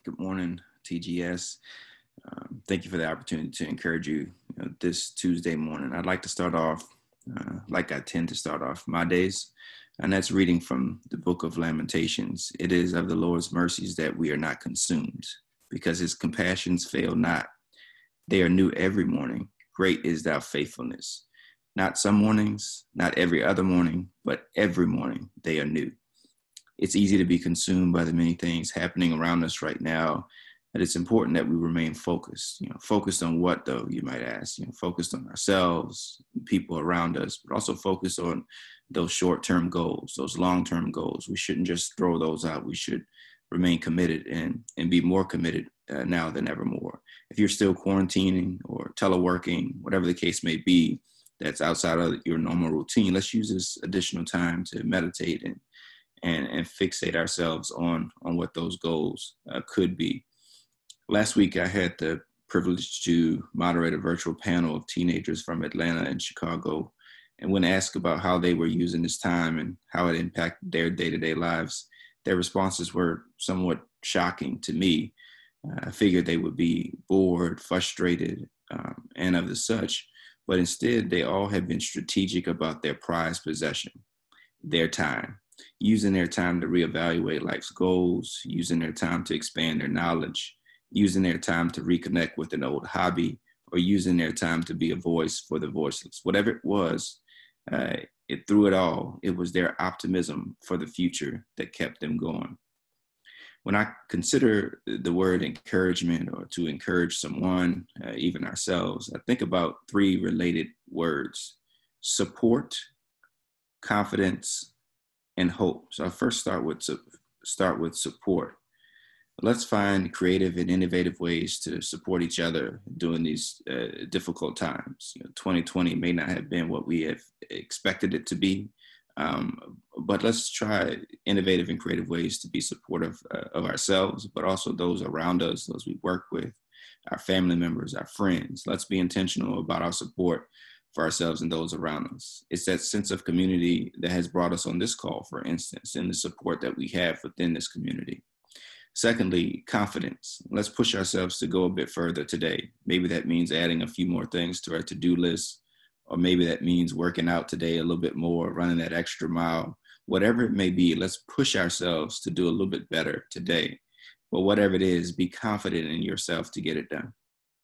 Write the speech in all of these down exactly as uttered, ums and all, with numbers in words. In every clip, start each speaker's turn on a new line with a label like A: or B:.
A: Good morning, T G S. Um, thank you for the opportunity to encourage you, you know, this Tuesday morning. I'd like to start off uh, like I tend to start off my days, and that's reading from the book of Lamentations. It is of the Lord's mercies that we are not consumed, because his compassions fail not. They are new every morning. Great is thy faithfulness. Not some mornings, not every other morning, but every morning they are new. It's easy to be consumed by the many things happening around us right now, but it's important that we remain focused. You know, focused on what, though, you might ask. You know, focused on ourselves, people around us, but also focused on those short-term goals, those long-term goals. We shouldn't just throw those out. We should remain committed and and be more committed uh, now than ever more. If you're still quarantining or teleworking, whatever the case may be, that's outside of your normal routine, let's use this additional time to meditate and and, and fixate ourselves on, on what those goals uh, could be. Last week, I had the privilege to moderate a virtual panel of teenagers from Atlanta and Chicago. And when asked about how they were using this time and how it impacted their day-to-day lives, their responses were somewhat shocking to me. Uh, I figured they would be bored, frustrated, um, and of the such, but instead they all had been strategic about their prized possession, their time. Using their time to reevaluate life's goals, using their time to expand their knowledge, using their time to reconnect with an old hobby, or using their time to be a voice for the voiceless. Whatever it was, uh, it through it all, it was their optimism for the future that kept them going. When I consider the word encouragement or to encourage someone, uh, even ourselves, I think about three related words: support, confidence, and hope. So I first start with start with support. Let's find creative and innovative ways to support each other during these uh, difficult times. You know, twenty twenty may not have been what we have expected it to be, um, but let's try innovative and creative ways to be supportive uh, of ourselves, but also those around us, those we work with, our family members, our friends. Let's be intentional about our support for ourselves and those around us. It's that sense of community that has brought us on this call, for instance, and the support that we have within this community. Secondly, confidence. Let's push ourselves to go a bit further today. Maybe that means adding a few more things to our to-do list, or maybe that means working out today a little bit more, running that extra mile. Whatever it may be, let's push ourselves to do a little bit better today. But whatever it is, be confident in yourself to get it done.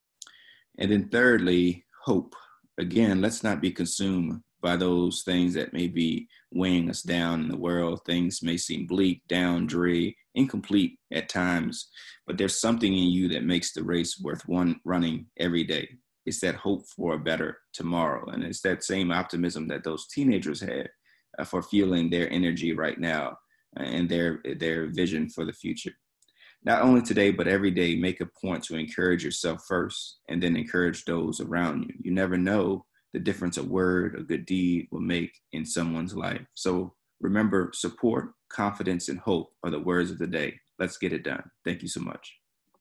A: And then thirdly, hope. Again, let's not be consumed by those things that may be weighing us down in the world. Things may seem bleak, down, dreary, incomplete at times, but there's something in you that makes the race worth one running every day. It's that hope for a better tomorrow. And it's that same optimism that those teenagers had uh, for feeling their energy right now uh, and their, their vision for the future. Not only today, but every day, make a point to encourage yourself first and then encourage those around you. You never know the difference a word, a good deed will make in someone's life. So remember, support, confidence, and hope are the words of the day. Let's get it done. Thank you so much.